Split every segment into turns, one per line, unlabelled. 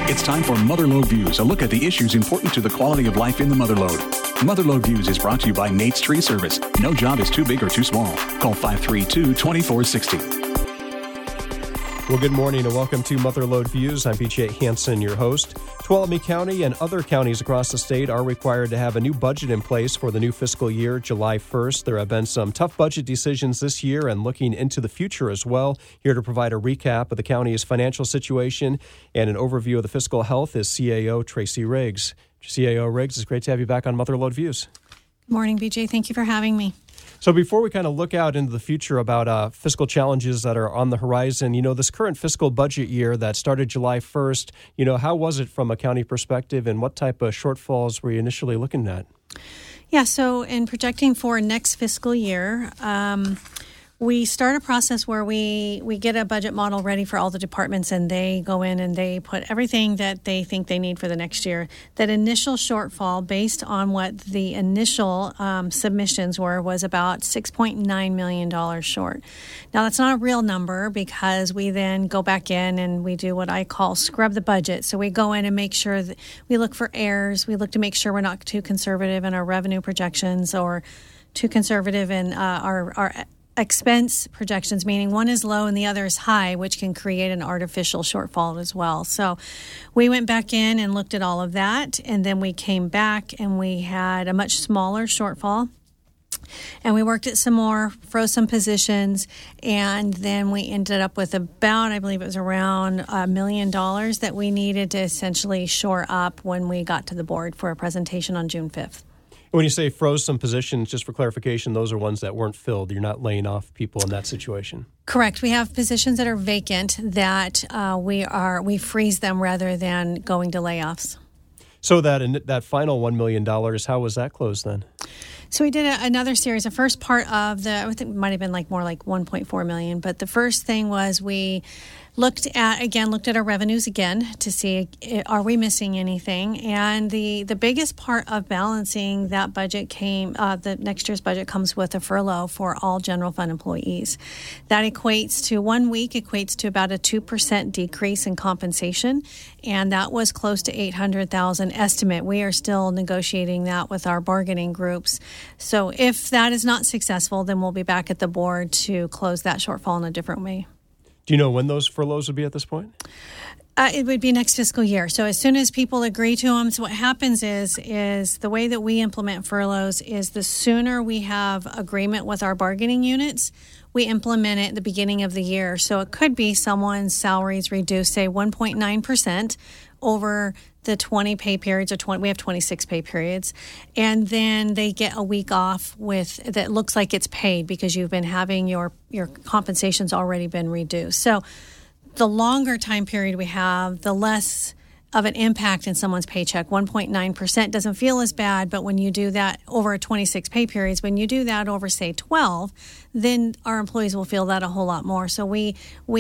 It's time for Motherlode Views, a look at the issues important to the quality of life in the Motherlode. Motherlode Views is brought to you by Nate's Tree Service. No job is too big or too small. Call 532-2460.
Well, good morning and welcome to Motherlode Views. I'm BJ Hansen, your host. Tuolumne County and other counties across the state are required to have a new budget in place for the new fiscal year, July 1st. There have been some tough budget decisions this year and looking into the future as well. Here to provide a recap of the county's financial situation and an overview of the fiscal health is CAO Tracy Riggs. CAO Riggs, it's great to have you back on Motherlode Views.
Good morning, BJ. Thank you for having me.
So before we kind of look out into the future about fiscal challenges that are on the horizon, this current fiscal budget year that started July 1st, how was it from a county perspective and what type of shortfalls were you initially looking at?
Yeah, so in projecting for next fiscal year, we start a process where we get a budget model ready for all the departments, and they go in and they put everything that they think they need for the next year. That initial shortfall, based on what the initial submissions were, was about $6.9 million short. Now, that's not a real number because we then go back in and we do what I call scrub the budget. So we go in and make sure that we look for errors. We look to make sure we're not too conservative in our revenue projections or too conservative in our expense projections, meaning one is low and the other is high, which can create an artificial shortfall as well. So we went back in and looked at all of that, and then we came back and we had a much smaller shortfall. And we worked it some more, froze some positions, and then we ended up with about, I believe it was around $1 million that we needed to essentially shore up when we got to the board for a presentation on June 5th.
When you say froze some positions, just for clarification, those are ones that weren't filled. You're not laying off people in that situation. Correct.
We have positions that are vacant that we freeze them rather than going to layoffs.
So that final $1 million, how was that closed then?
So we did another series. The first part of I think it might have been more like $1.4 million. But the first thing was we looked at our revenues again to see, are we missing anything? And the biggest part of balancing that budget the next year's budget comes with a furlough for all general fund employees. That equates to 1 week, equates to about a 2% decrease in compensation. And that was close to $800,000 estimate. We are still negotiating that with our bargaining groups. So if that is not successful, then we'll be back at the board to close that shortfall in a different way.
Do you know when those furloughs would be at this point?
It would be next fiscal year. So as soon as people agree to them, so what happens is the way that we implement furloughs is the sooner we have agreement with our bargaining units, we implement it at the beginning of the year. So it could be someone's salaries reduced, say 1.9% over the 20 pay periods, we have 26 pay periods, and then they get a week off that looks like it's paid because you've been having your compensation's already been reduced. So the longer time period we have, the less of an impact in someone's paycheck. 1.9% doesn't feel as bad, but when you do that over 26 pay periods, when you do that over, say, 12, then our employees will feel that a whole lot more. So we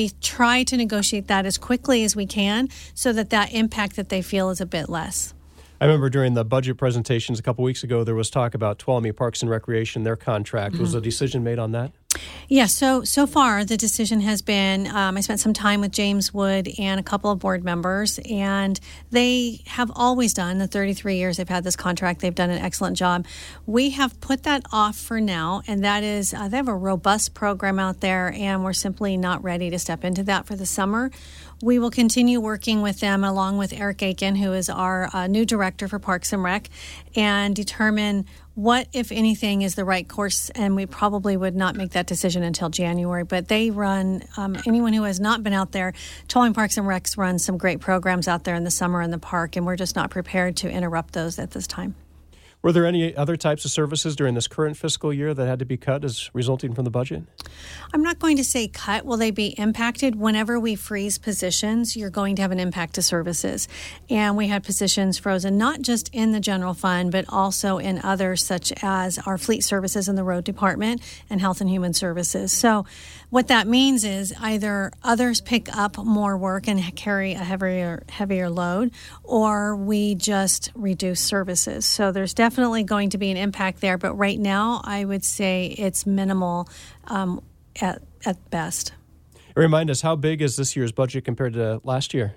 try to negotiate that as quickly as we can so that impact that they feel is a bit less.
I remember during the budget presentations a couple weeks ago, there was talk about Tuolumne Parks and Recreation, their contract. Mm-hmm. Was a decision made on that?
Yes, so far the decision has been, I spent some time with James Wood and a couple of board members, and they have always done, the 33 years they've had this contract, they've done an excellent job. We have put that off for now, and that is, they have a robust program out there, and we're simply not ready to step into that for the summer. We will continue working with them along with Eric Aiken, who is our new director for Parks and Rec, and determine what, if anything, is the right course, and we probably would not make that decision until January. But they run, anyone who has not been out there, Tuolumne Parks and Recs runs some great programs out there in the summer in the park, and we're just not prepared to interrupt those at this time.
Were there any other types of services during this current fiscal year that had to be cut as resulting from the budget?
I'm not going to say cut. Will they be impacted? Whenever we freeze positions, you're going to have an impact to services. And we had positions frozen, not just in the general fund, but also in others such as our fleet services in the road department and health and human services. So what that means is either others pick up more work and carry a heavier load, or we just reduce services. So there's definitely going to be an impact there. But right now, I would say it's minimal at best.
Remind us, how big is this year's budget compared to last year?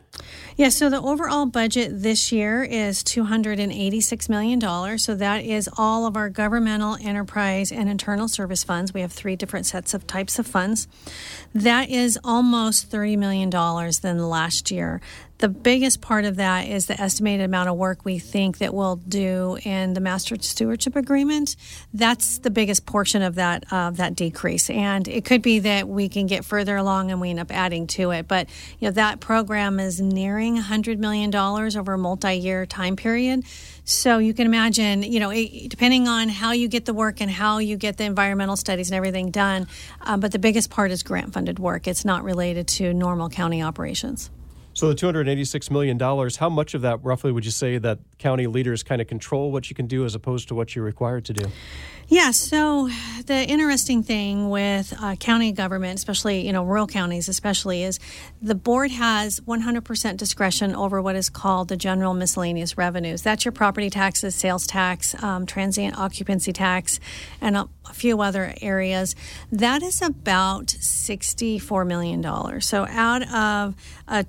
Yeah, so the overall budget this year is $286 million. So that is all of our governmental, enterprise, and internal service funds. We have 3 different sets of types of funds. That is almost $30 million than last year. The biggest part of that is the estimated amount of work we think that we'll do in the Master Stewardship Agreement. That's the biggest portion of that decrease. And it could be that we can get further along and we end up adding to it. But that program is nearing $100 million over a multi-year time period. So you can imagine, depending on how you get the work and how you get the environmental studies and everything done. But the biggest part is grant-funded work. It's not related to normal county operations.
So the $286 million, how much of that roughly would you say that county leaders kind of control what you can do as opposed to what you're required to do?
Yeah, so the interesting thing with county government, especially, rural counties especially, is the board has 100% discretion over what is called the general miscellaneous revenues. That's your property taxes, sales tax, transient occupancy tax, and a few other areas. That is about $64 million. So out of a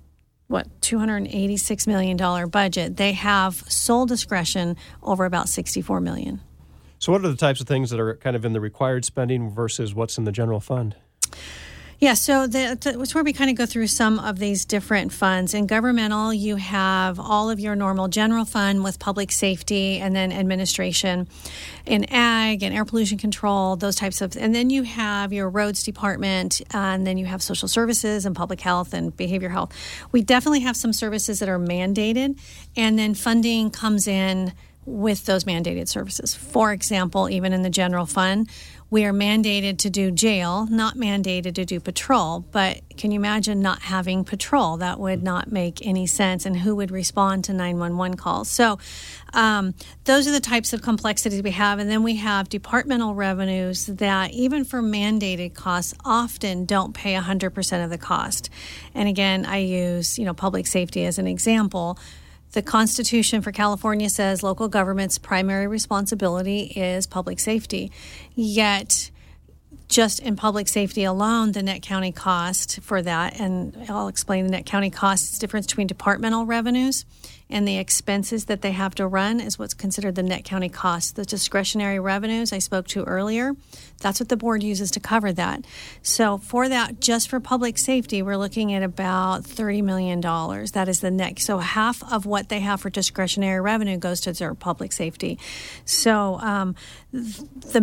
$286 million budget, they have sole discretion over about $64 million.
So what are the types of things that are kind of in the required spending versus what's in the general fund?
Yeah, so it's where we kind of go through some of these different funds. In governmental, you have all of your normal general fund with public safety and then administration. In ag and air pollution control, those types of, and then you have your roads department, and then you have social services and public health and behavioral health. We definitely have some services that are mandated, and then funding comes in with those mandated services. For example, even in the general fund, we are mandated to do jail, not mandated to do patrol. But can you imagine not having patrol? That would not make any sense. And who would respond to 911 calls? So those are the types of complexities we have. And then we have departmental revenues that, even for mandated costs, often don't pay 100% of the cost. And again, I use public safety as an example. The Constitution for California says local government's primary responsibility is public safety. Yet, just in public safety alone, the net county cost for that, and I'll explain the net county cost, is the difference between departmental revenues and the expenses that they have to run is what's considered the net county cost. The discretionary revenues I spoke to earlier, that's what the board uses to cover that. So for that, just for public safety, we're looking at about $30 million. That is the net. So half of what they have for discretionary revenue goes to their public safety. So the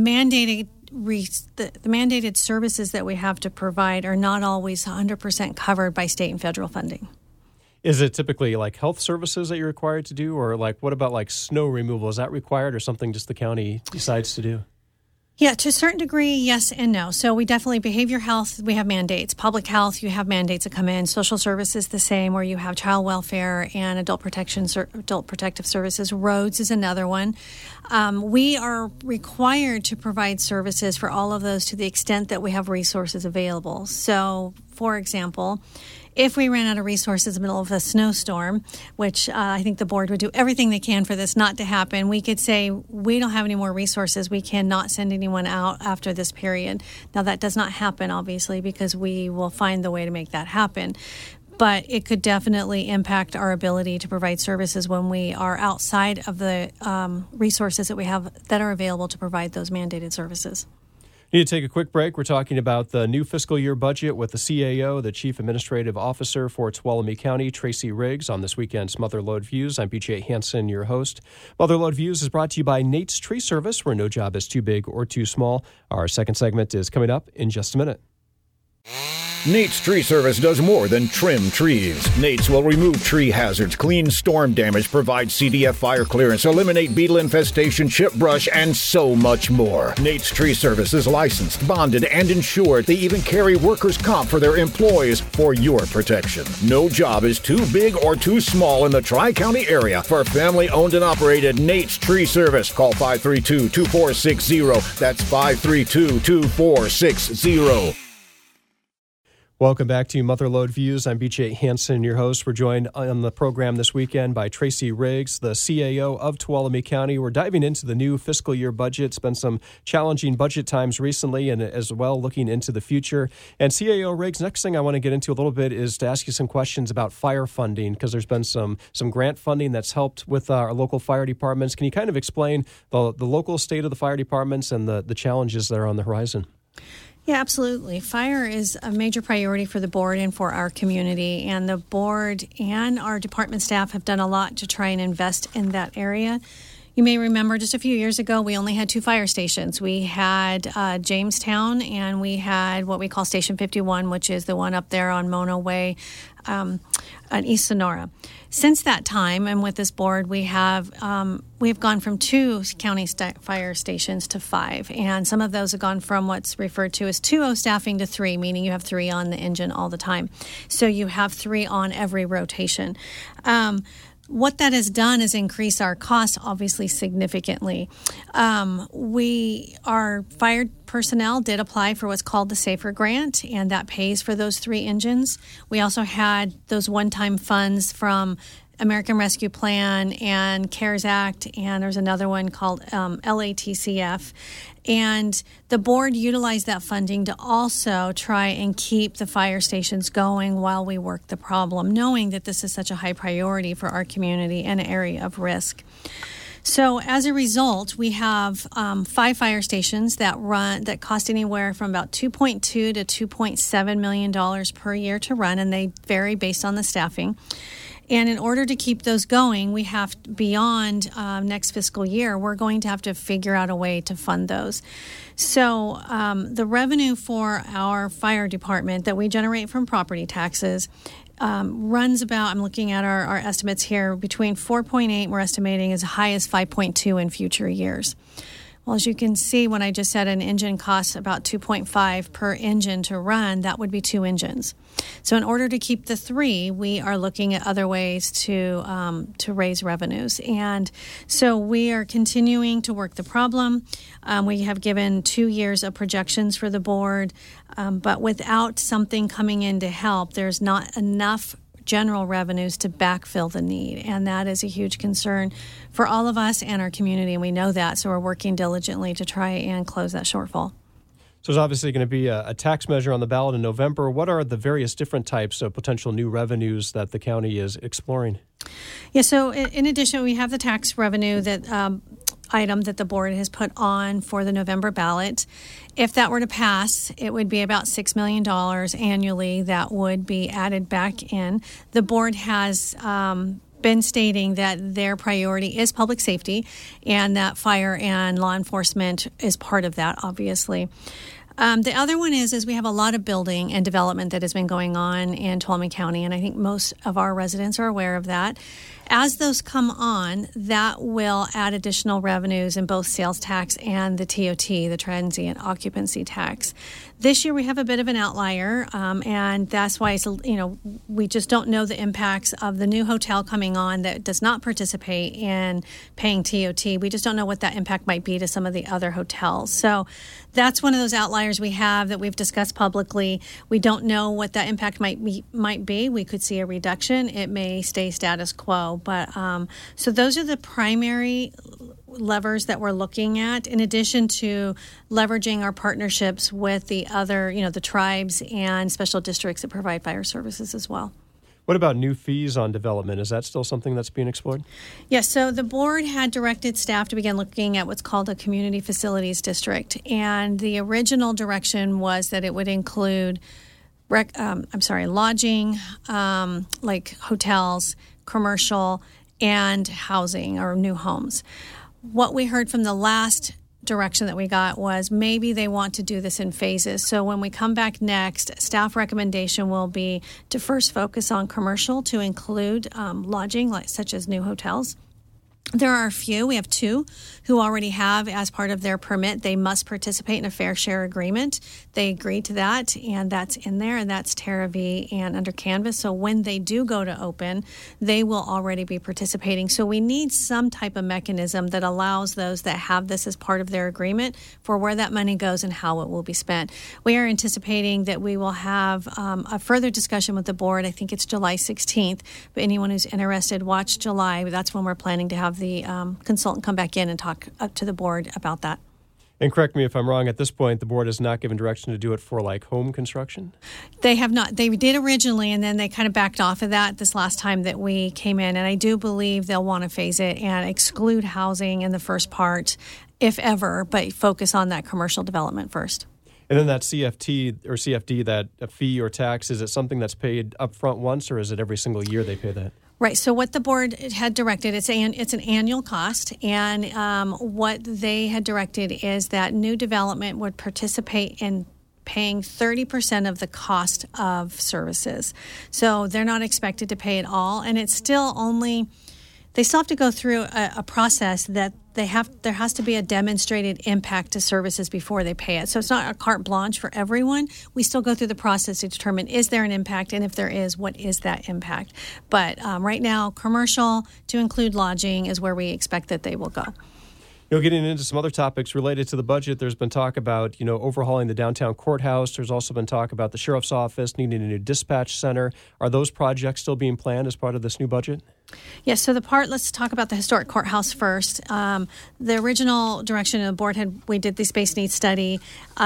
mandated services that we have to provide are not always 100% covered by state and federal funding.
Is it typically like health services that you're required to do, or what about snow removal? Is that required, or something just the county decides to do?
Yeah, to a certain degree, yes and no. So we definitely, behavior health, we have mandates. Public health, you have mandates that come in. Social services, the same, where you have child welfare and adult protective services. Roads is another one. We are required to provide services for all of those to the extent that we have resources available. So, for example, if we ran out of resources in the middle of a snowstorm, which I think the board would do everything they can for this not to happen, we could say, we don't have any more resources. We cannot send anyone out after this period. Now, that does not happen, obviously, because we will find the way to make that happen. But it could definitely impact our ability to provide services when we are outside of the resources that we have that are available to provide those mandated services.
Need to take a quick break. We're talking about the new fiscal year budget with the CAO, the Chief Administrative Officer for Tuolumne County, Tracy Riggs, on this weekend's Motherlode Views. I'm BJ Hansen, your host. Motherlode Views is brought to you by Nate's Tree Service, where no job is too big or too small. Our second segment is coming up in just a minute.
Nate's Tree Service does more than trim trees. Nate's will remove tree hazards, clean storm damage, provide CDF fire clearance, eliminate beetle infestation, chip brush, and so much more. Nate's Tree Service is licensed, bonded, and insured. They even carry workers' comp for their employees for your protection. No job is too big or too small in the Tri-County area for family-owned and operated Nate's Tree Service. Call 532-2460. That's 532-2460.
Welcome back to Motherlode Views. I'm BJ Hansen, your host. We're joined on the program this weekend by Tracy Riggs, the CAO of Tuolumne County. We're diving into the new fiscal year budget. It's been some challenging budget times recently and as well looking into the future. And CAO Riggs, next thing I want to get into a little bit is to ask you some questions about fire funding, because there's been some grant funding that's helped with our local fire departments. Can you kind of explain the local state of the fire departments and the challenges that are on the horizon?
Yeah, absolutely. Fire is a major priority for the board and for our community, and the board and our department staff have done a lot to try and invest in that area. You may remember just a few years ago, we only had 2 fire stations. We had Jamestown, and we had what we call Station 51, which is the one up there on Mono Way in East Sonora. Since that time, and with this board, we have gone from 2 county fire stations to 5, and some of those have gone from what's referred to as 2O staffing to 3, meaning you have 3 on the engine all the time. So you have 3 on every rotation. What that has done is increase our costs, obviously, significantly. Our fire personnel did apply for what's called the SAFER grant, and that pays for those 3 engines. We also had those one-time funds from American Rescue Plan and CARES Act, and there's another one called LATCF. And the board utilized that funding to also try and keep the fire stations going while we work the problem, knowing that this is such a high priority for our community and an area of risk. So as a result, we have 5 fire stations that cost anywhere from about $2.2 to $2.7 million per year to run, and they vary based on the staffing. And in order to keep those going, we have, beyond next fiscal year, we're going to have to figure out a way to fund those. So the revenue for our fire department that we generate from property taxes runs about, I'm looking at our estimates here, between 4.8, we're estimating as high as 5.2 in future years. Well, as you can see, when I just said an engine costs about $2.5 per engine to run, that would be 2 engines. So in order to keep the 3, we are looking at other ways to raise revenues. And so we are continuing to work the problem. We have given 2 years of projections for the board, but without something coming in to help, there's not enough general revenues to backfill the need, and that is a huge concern for all of us and our community, and we know that, so we're working diligently to try and close that shortfall.
So there's obviously going to be a tax measure on the ballot in November. What are the various different types of potential new revenues that the county is exploring?
Yeah, so in addition, we have the tax revenue that item that the board has put on for the November ballot. If that were to pass, it would be about $6 million annually that would be added back in. The board has been stating that their priority is public safety and that fire and law enforcement is part of that, obviously. The other one is we have a lot of building and development that has been going on in Tuolumne County, and I think most of our residents are aware of that. As those come on, that will add additional revenues in both sales tax and the TOT, the transient occupancy tax. This year we have a bit of an outlier, and that's why we just don't know the impacts of the new hotel coming on that does not participate in paying TOT. We just don't know what that impact might be to some of the other hotels. So that's one of those outliers we have that we've discussed publicly. We don't know what that impact might be. We could see a reduction. It may stay status quo. But so those are the primary levers that we're looking at, in addition to leveraging our partnerships with the other, the tribes and special districts that provide fire services as well.
What about new fees on development? Is that still something that's being explored?
Yes, so the board had directed staff to begin looking at what's called a community facilities district. And the original direction was that it would include lodging, like hotels, commercial, and housing or new homes. What we heard from the last direction that we got was maybe they want to do this in phases. So when we come back next, staff recommendation will be to first focus on commercial to include lodging, such as new hotels. There are a few. We have 2 who already have, as part of their permit, they must participate in a fair share agreement. They agreed to that, and that's in there, and that's Terra V and Under Canvas. So when they do go to open, they will already be participating. So we need some type of mechanism that allows those that have this as part of their agreement for where that money goes and how it will be spent. We are anticipating that we will have a further discussion with the board. I think it's July 16th, but anyone who's interested, watch July. That's when we're planning to have the consultant come back in and talk up to the board about that.
And correct me if I'm wrong, at this point, the board has not given direction to do it for like home construction?
They have not. They did originally, and then they kind of backed off of that this last time that we came in. And I do believe they'll want to phase it and exclude housing in the first part, if ever, but focus on that commercial development first.
And then that CFT or CFD, that fee or tax, is it something that's paid up front once, or is it every single year they pay that?
Right. So what the board had directed, it's an annual cost, and what they had directed is that new development would participate in paying 30% of the cost of services. So they're not expected to pay it all, and it's still only. They still have to go through a process that there has to be a demonstrated impact to services before they pay it. So it's not a carte blanche for everyone. We still go through the process to determine, is there an impact? And if there is, what is that impact? But right now, commercial to include lodging is where we expect that they will go.
Getting into some other topics related to the budget, there's been talk about, overhauling the downtown courthouse. There's also been talk about the sheriff's office needing a new dispatch center. Are those projects still being planned as part of this new budget?
Yes, so let's talk about the historic courthouse first. The original direction of the board we did the space needs study.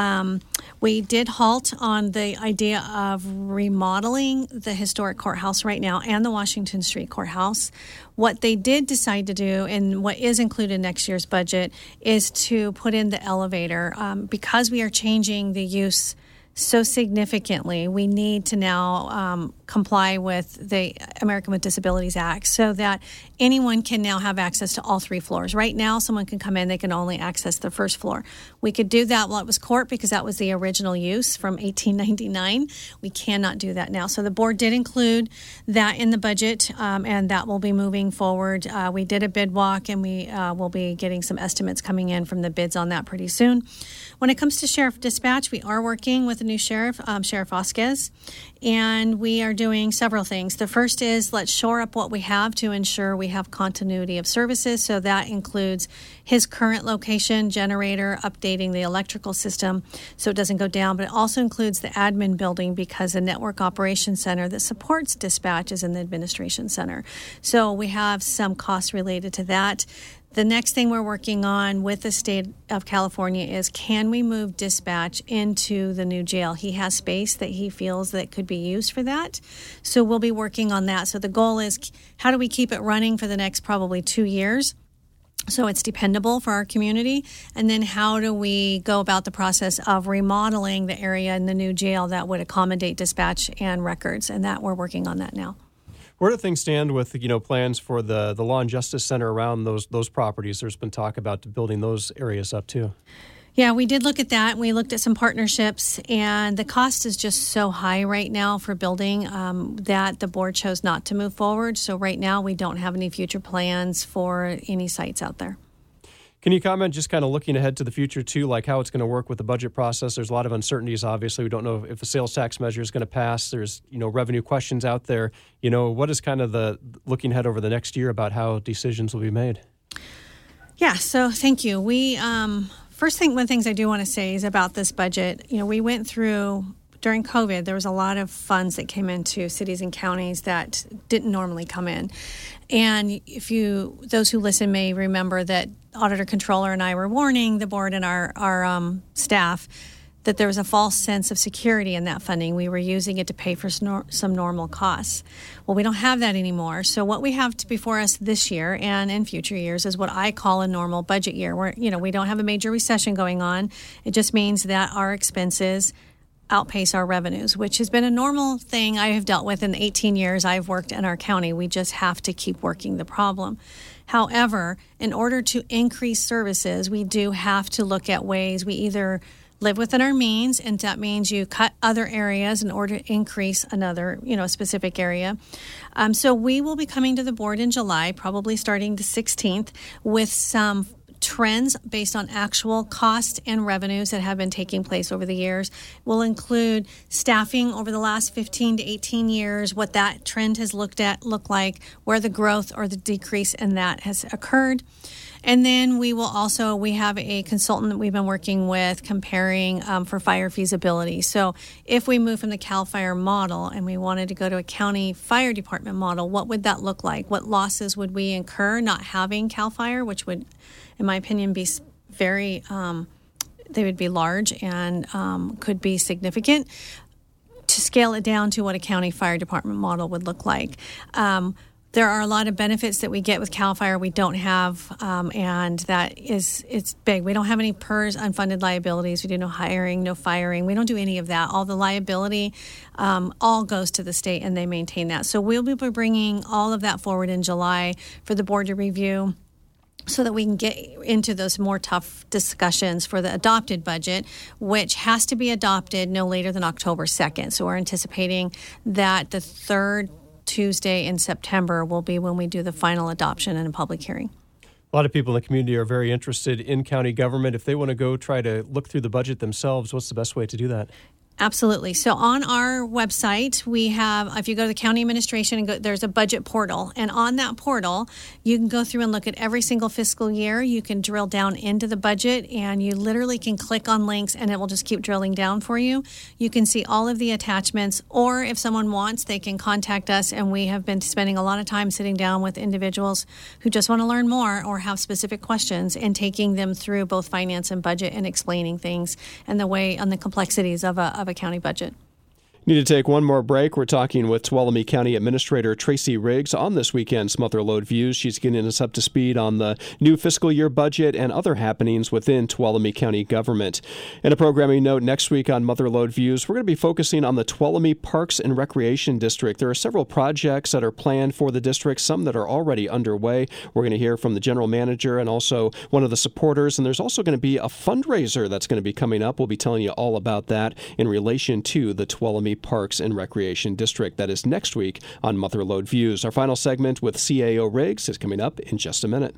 We did halt on the idea of remodeling the historic courthouse right now and the Washington Street courthouse. What they did decide to do, and what is included in next year's budget, is to put in the elevator. Because we are changing the use so significantly, we need to now comply with the American with Disabilities Act so that anyone can now have access to all 3 floors. Right now, someone can come in, they can only access the first floor. We could do that while it was court because that was the original use from 1899. We cannot do that now. So the board did include that in the budget, and that will be moving forward. We did a bid walk, and we will be getting some estimates coming in from the bids on that pretty soon. When it comes to sheriff dispatch, we are working with the new sheriff, Sheriff Vasquez, and we are doing several things. The first is let's shore up what we have to ensure we have continuity of services. So that includes his current location, generator, updating the electrical system so it doesn't go down, but it also includes the admin building because the network operations center that supports dispatch is in the administration center. So we have some costs related to that. The next thing we're working on with the state of California is, can we move dispatch into the new jail? He has space that he feels that could be used for that. So we'll be working on that. So the goal is, how do we keep it running for the next probably 2 years so it's dependable for our community? And then how do we go about the process of remodeling the area in the new jail that would accommodate dispatch and records? And that we're working on that now.
Where do things stand with plans for the Law and Justice Center around those properties? There's been talk about building those areas up too.
Yeah, we did look at that. We looked at some partnerships, and the cost is just so high right now for building that the board chose not to move forward. So right now we don't have any future plans for any sites out there.
Can you comment, just kind of looking ahead to the future too, like how it's going to work with the budget process? There's a lot of uncertainties, obviously. We don't know if a sales tax measure is going to pass. There's, revenue questions out there. What is kind of the looking ahead over the next year about how decisions will be made?
Yeah, so thank you. We, one of the things I do want to say is about this budget. We went through, during COVID, there was a lot of funds that came into cities and counties that didn't normally come in. And those who listen may remember that Auditor Controller and I were warning the board and our staff that there was a false sense of security in that funding. We were using it to pay for some normal costs. Well, we don't have that anymore. So what we have before us this year and in future years is what I call a normal budget year, where we don't have a major recession going on. It just means that our expenses outpace our revenues, which has been a normal thing I have dealt with in the 18 years I've worked in our county. We just have to keep working the problem. However, in order to increase services, we do have to look at ways we either live within our means, and that means you cut other areas in order to increase another, specific area. So we will be coming to the board in July, probably starting the 16th, with some trends based on actual costs and revenues that have been taking place over the years. We'll include staffing over the last 15 to 18 years, what that trend has looked like, where the growth or the decrease in that has occurred. And then we have a consultant that we've been working with comparing for fire feasibility. So if we move from the CAL FIRE model and we wanted to go to a county fire department model, what would that look like? What losses would we incur not having CAL FIRE, which would, in my opinion, be very, they would be large and could be significant, to scale it down to what a county fire department model would look like. There are a lot of benefits that we get with CAL FIRE we don't have, and it's big. We don't have any PERS unfunded liabilities. We do no hiring, no firing. We don't do any of that. All the liability all goes to the state, and they maintain that. So we'll be bringing all of that forward in July for the board to review, so that we can get into those more tough discussions for the adopted budget, which has to be adopted no later than October 2nd. So we're anticipating that the third Tuesday in September will be when we do the final adoption and a public hearing.
A lot of people in the community are very interested in county government. If they want to go try to look through the budget themselves, what's the best way to do that?
Absolutely. So on our website, we have, if you go to the county administration and there's a budget portal. And on that portal, you can go through and look at every single fiscal year. You can drill down into the budget, and you literally can click on links and it will just keep drilling down for you. You can see all of the attachments, or if someone wants, they can contact us. And we have been spending a lot of time sitting down with individuals who just want to learn more or have specific questions, and taking them through both finance and budget and explaining things and the complexities of a county budget.
Need to take one more break. We're talking with Tuolumne County Administrator Tracy Riggs on this weekend's Motherlode Views. She's getting us up to speed on the new fiscal year budget and other happenings within Tuolumne County government. In a programming note, next week on Motherlode Views, we're going to be focusing on the Tuolumne Parks and Recreation District. There are several projects that are planned for the district, some that are already underway. We're going to hear from the general manager and also one of the supporters, and there's also going to be a fundraiser that's going to be coming up. We'll be telling you all about that in relation to the Tuolumne Parks and Recreation District. That is next week on Motherlode Views. Our final segment with CAO Riggs is coming up in just a minute.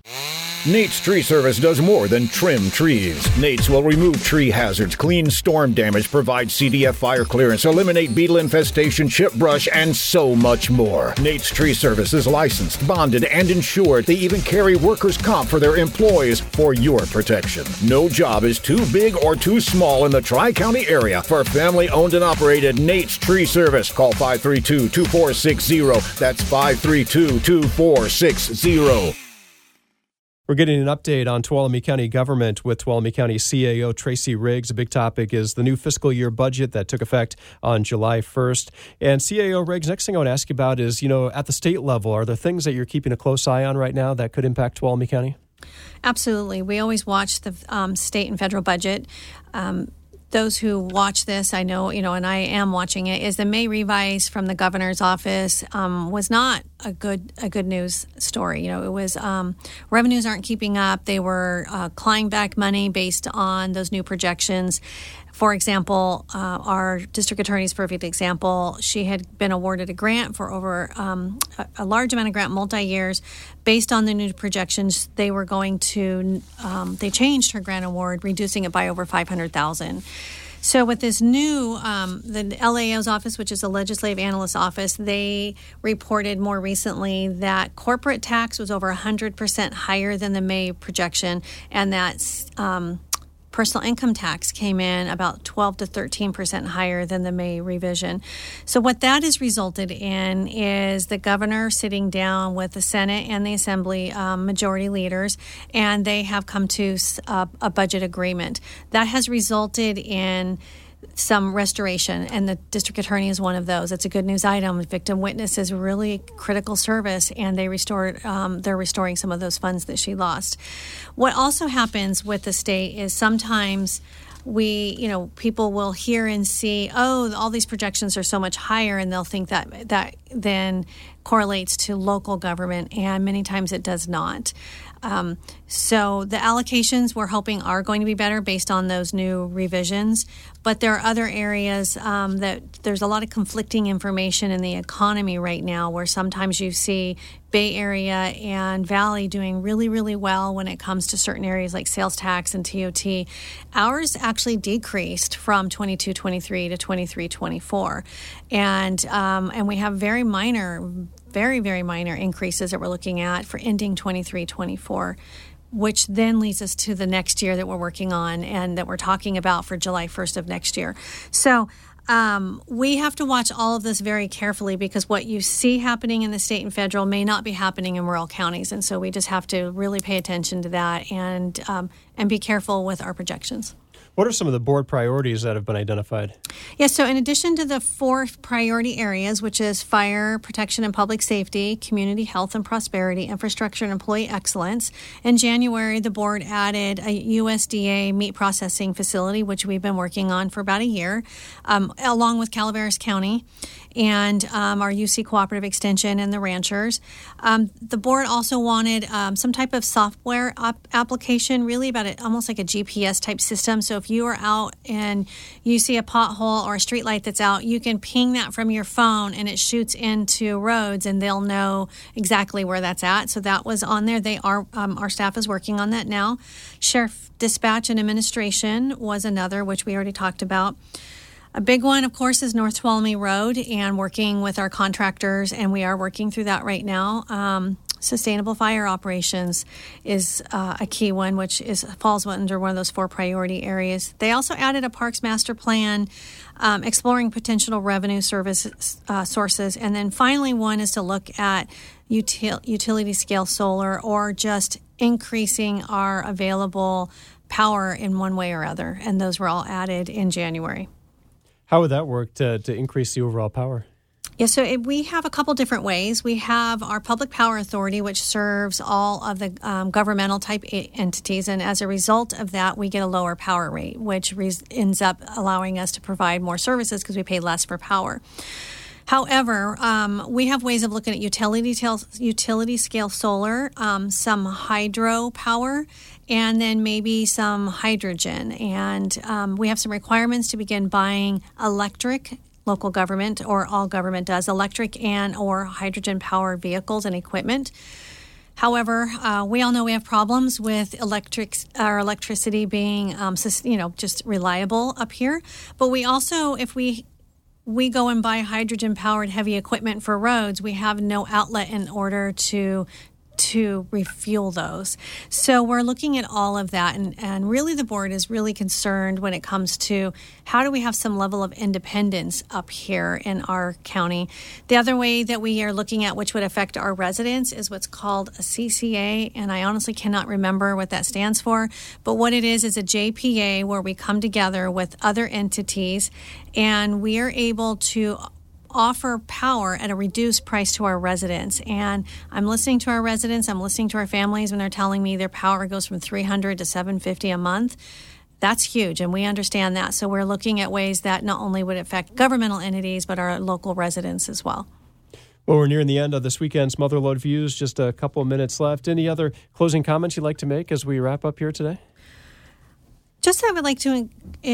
Nate's Tree Service does more than trim trees. Nate's will remove tree hazards, clean storm damage, provide CDF fire clearance, eliminate beetle infestation, chip brush, and so much more. Nate's Tree Service is licensed, bonded, and insured. They even carry workers' comp for their employees for your protection. No job is too big or too small in the Tri-County area for family-owned and operated Nate's Tree Service. Call 532-2460. That's 532-2460.
We're getting an update on Tuolumne County government with Tuolumne County CAO Tracy Riggs. A big topic is the new fiscal year budget that took effect on July 1st. And CAO Riggs, next thing I want to ask you about is, at the state level, are there things that you're keeping a close eye on right now that could impact Tuolumne County?
Absolutely. We always watch the state and federal budget. Those who watch this, I know, and I am watching it, is the May revise from the governor's office was not a good news story. It was revenues aren't keeping up. They were clawing back money based on those new projections. For example, our district attorney's perfect example. She had been awarded a grant for over a large amount of grant, multi-years. Based on the new projections, they were going to, they changed her grant award, reducing it by over $500,000. So with this new, the LAO's office, which is the Legislative Analyst's Office, they reported more recently that corporate tax was over 100% higher than the May projection, and that personal income tax came in about 12 to 13% higher than the May revision. So what that has resulted in is the governor sitting down with the Senate and the Assembly majority leaders, and they have come to a budget agreement. That has resulted in some restoration, and the district attorney is one of those. It's a good news item. Victim witness is really critical service, and they're restoring some of those funds that she lost. What also happens with the state is sometimes people will hear and see, all these projections are so much higher, and they'll think that then correlates to local government, and many times it does not. So the allocations we're hoping are going to be better based on those new revisions, but there are other areas that there's a lot of conflicting information in the economy right now, where sometimes you see Bay Area and Valley doing really, really well when it comes to certain areas like sales tax and TOT. Ours actually decreased from 22-23 to 23-24, and we have very minor increases that we're looking at for ending 23-24, which then leads us to the next year that we're working on and that we're talking about for July 1st of next year. So we have to watch all of this very carefully, because what you see happening in the state and federal may not be happening in rural counties. And so we just have to really pay attention to that and be careful with our projections.
What are some of the board priorities that have been identified?
Yes, so in addition to the 4 priority areas, which is fire protection and public safety, community health and prosperity, infrastructure and employee excellence, in January, the board added a USDA meat processing facility, which we've been working on for about a year, along with Calaveras County and our UC Cooperative Extension and the ranchers. The board also wanted some type of software application, really about it, almost like a GPS type system. So if you are out and you see a pothole or a street light that's out, you can ping that from your phone and it shoots into roads and they'll know exactly where that's at. So that was on there. They are our staff is working on that now. Sheriff Dispatch and Administration was another, which we already talked about. A big one, of course, is North Tuolumne Road, and working with our contractors, and we are working through that right now. Sustainable fire operations is a key one, which falls under one of those 4 priority areas. They also added a parks master plan, exploring potential revenue service sources. And then finally, one is to look at utility scale solar, or just increasing our available power in one way or other. And those were all added in January.
How would that work to increase the overall power?
Yeah, so we have a couple different ways. We have our Public Power Authority, which serves all of the governmental type entities. And as a result of that, we get a lower power rate, which ends up allowing us to provide more services because we pay less for power. However, we have ways of looking at utility scale solar, some hydro power, and then maybe some hydrogen. And we have some requirements to begin buying electric. Local government, or all government does, electric and or hydrogen powered vehicles and equipment. However, we all know we have problems with electricity being, just reliable up here. But we also, if we go and buy hydrogen-powered heavy equipment for roads, we have no outlet in order to refuel those. So we're looking at all of that, and really the board is really concerned when it comes to how do we have some level of independence up here in our county. The other way that we are looking at, which would affect our residents, is what's called a CCA, and I honestly cannot remember what that stands for, but what it is a JPA where we come together with other entities and we are able to offer power at a reduced price to our residents. And I'm listening to our residents, I'm listening to our families when they're telling me their power goes from $300 to $750 a month. That's huge, and we understand that. So we're looking at ways that not only would affect governmental entities, but our local residents as well.
Well, we're nearing the end of this weekend's Motherlode Views. Just a couple of minutes left. Any other closing comments you'd like to make as we wrap up here today?
Just I would like to,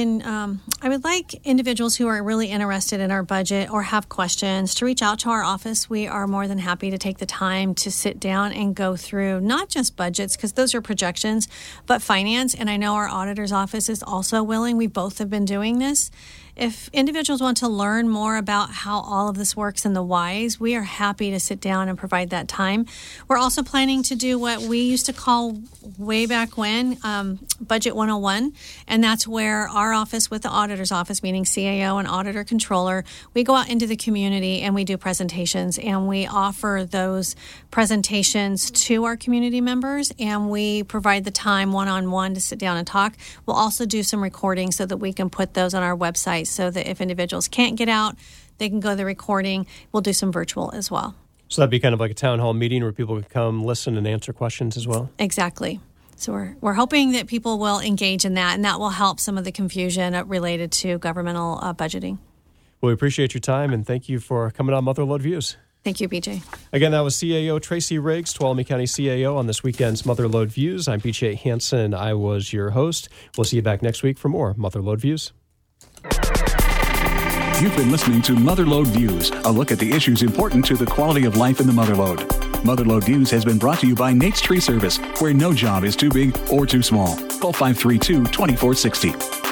I would like individuals who are really interested in our budget or have questions to reach out to our office. We are more than happy to take the time to sit down and go through not just budgets, because those are projections, but finance. And I know our auditor's office is also willing. We both have been doing this. If individuals want to learn more about how all of this works and the whys, we are happy to sit down and provide that time. We're also planning to do what we used to call way back when, Budget 101, and that's where our office with the auditor's office, meaning CAO and auditor controller, we go out into the community and we do presentations, and we offer those presentations to our community members, and we provide the time one-on-one to sit down and talk. We'll also do some recordings so that we can put those on our website, so that if individuals can't get out, they can go to the recording. We'll do some virtual as well.
So that'd be kind of like a town hall meeting where people can come listen and answer questions as well?
Exactly. So we're hoping that people will engage in that, and that will help some of the confusion related to governmental budgeting.
Well, we appreciate your time, and thank you for coming on Motherlode Views.
Thank you, BJ.
Again, that was CAO Tracy Riggs, Tuolumne County CAO, on this weekend's Motherlode Views. I'm BJ Hansen. I was your host. We'll see you back next week for more Motherlode Views.
You've been listening to Motherlode Views, a look at the issues important to the quality of life in the Motherlode. Motherlode Views has been brought to you by Nate's Tree Service, where no job is too big or too small. Call 532-2460.